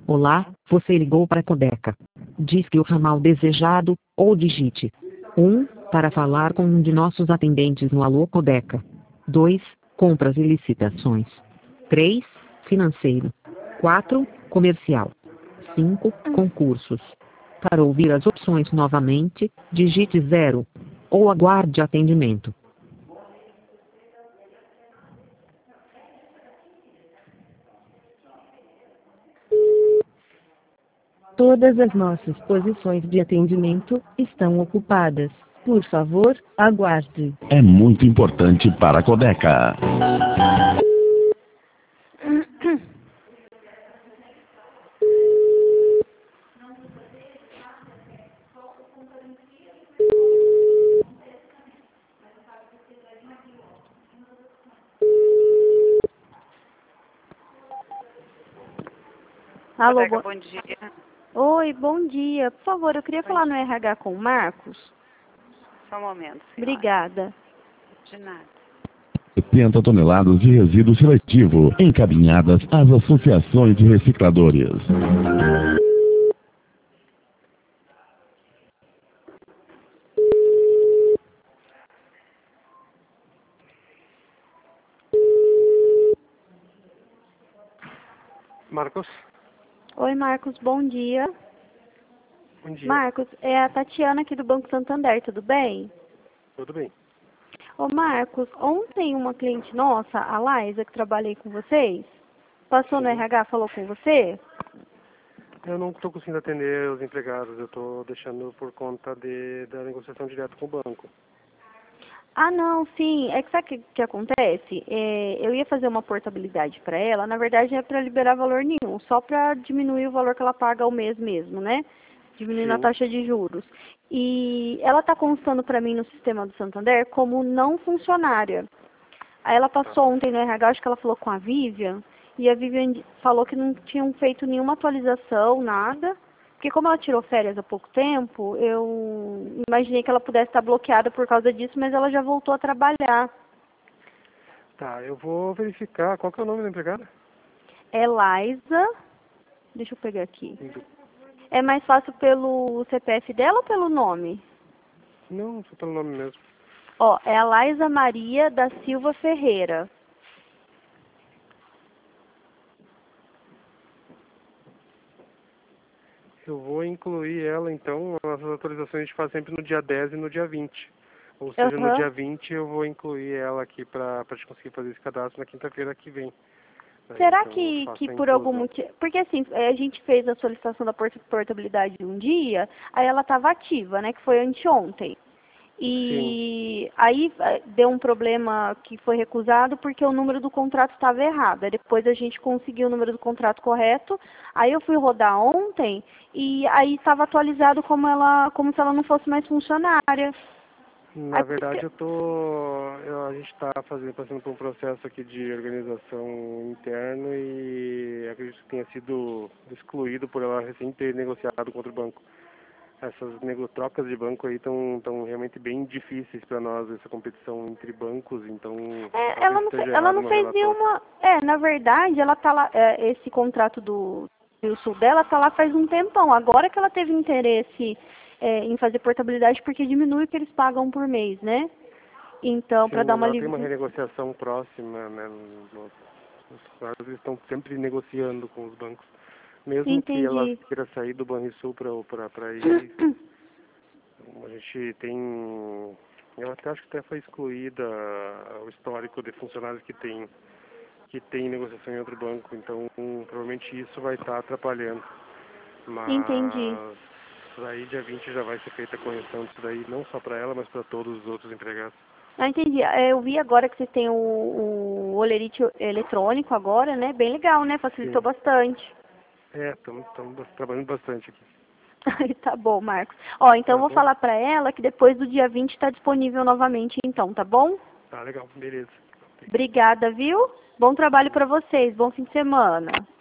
Olá, você ligou para a Codeca. Disque o ramal desejado, ou digite 1 para falar com um de nossos atendentes no Alô Codeca. 2, compras e licitações. 3, financeiro. 4, comercial. 5, concursos. Para ouvir as opções novamente, digite 0 ou aguarde atendimento. Todas as nossas posições de atendimento estão ocupadas. Por favor, aguarde. É muito importante para a Codeca. Alô, Codeca, bom dia. Oi, bom dia. Por favor, eu queria falar no RH com o Marcos. Só um momento, senhora. Obrigada. De nada. 70 toneladas de resíduo seletivo encaminhadas às associações de recicladores. Marcos, Oi, Marcos, bom dia. bom dia. Marcos, é a Tatiana aqui do Banco Santander, tudo bem? Tudo bem? Ô, Marcos, ontem uma cliente nossa, a Laísa, que trabalhei com vocês, passou no Sim. RH, falou com você? Eu não estou conseguindo atender os empregados, eu estou deixando por conta da negociação direta com o banco. Ah, não, sim. É que sabe o que acontece? Eu ia fazer uma portabilidade para ela, na verdade é para liberar valor nenhum, só para diminuir o valor que ela paga ao mês mesmo, né? Diminuindo a Sim. taxa de juros. E ela está constando para mim no sistema do Santander como não funcionária. Aí ela passou ontem no RH, acho que ela falou com a Vivian, e a Vivian falou que não tinham feito nenhuma atualização, nada. Porque como ela tirou férias há pouco tempo, eu imaginei que ela pudesse estar bloqueada por causa disso, mas ela já voltou a trabalhar. Tá, eu vou verificar. Qual que é o nome da empregada? É Laísa, deixa eu pegar aqui. É mais fácil pelo CPF dela ou pelo nome? Não, só pelo nome mesmo. Ó, é a Laísa Maria da Silva Ferreira. Eu vou incluir ela, então, as atualizações a gente faz sempre no dia 10 e no dia 20. Ou seja, no dia 20 eu vou incluir ela aqui para a gente conseguir fazer esse cadastro na quinta-feira que vem. Será Então, eu faço que a por algum inclusão. motivo... Porque assim, a gente fez a solicitação da portabilidade um dia, aí ela estava ativa, né, que foi anteontem. Sim. E aí deu um problema que foi recusado porque o número do contrato estava errado. Aí depois a gente conseguiu o número do contrato correto. Aí eu fui rodar ontem e aí estava atualizado como se ela não fosse mais funcionária. Na verdade, a gente está passando por um processo aqui de organização interno e acredito que tenha sido excluído por ela recém ter negociado contra o banco. Essas trocas de banco aí estão realmente bem difíceis para nós, essa competição entre bancos, então Ela não fez nenhuma... na verdade, ela tá lá, esse contrato do Rio Sul dela tá lá faz um tempão. Agora que ela teve interesse em fazer portabilidade, porque diminui o que eles pagam por mês, né? Então, para dar uma tem uma renegociação próxima, né? Os caras estão sempre negociando com os bancos. Mesmo que ela queira sair do Banrisul para ir, a gente tem... Eu até acho que até foi excluída o histórico de funcionários que tem negociação em outro banco, então provavelmente isso vai estar atrapalhando. Mas aí dia 20 já vai ser feita a correção disso daí, não só para ela, mas para todos os outros empregados. Ah, entendi. Eu vi agora que você tem o olerite eletrônico agora, né? Bem legal, né? Facilitou bastante. Estamos trabalhando bastante aqui. Ai, tá bom, Marcos. Ó, então eu vou falar pra ela que depois do dia 20 tá disponível novamente, então, tá bom? Tá, legal. Beleza. Obrigada, viu? Bom trabalho pra vocês. Bom fim de semana.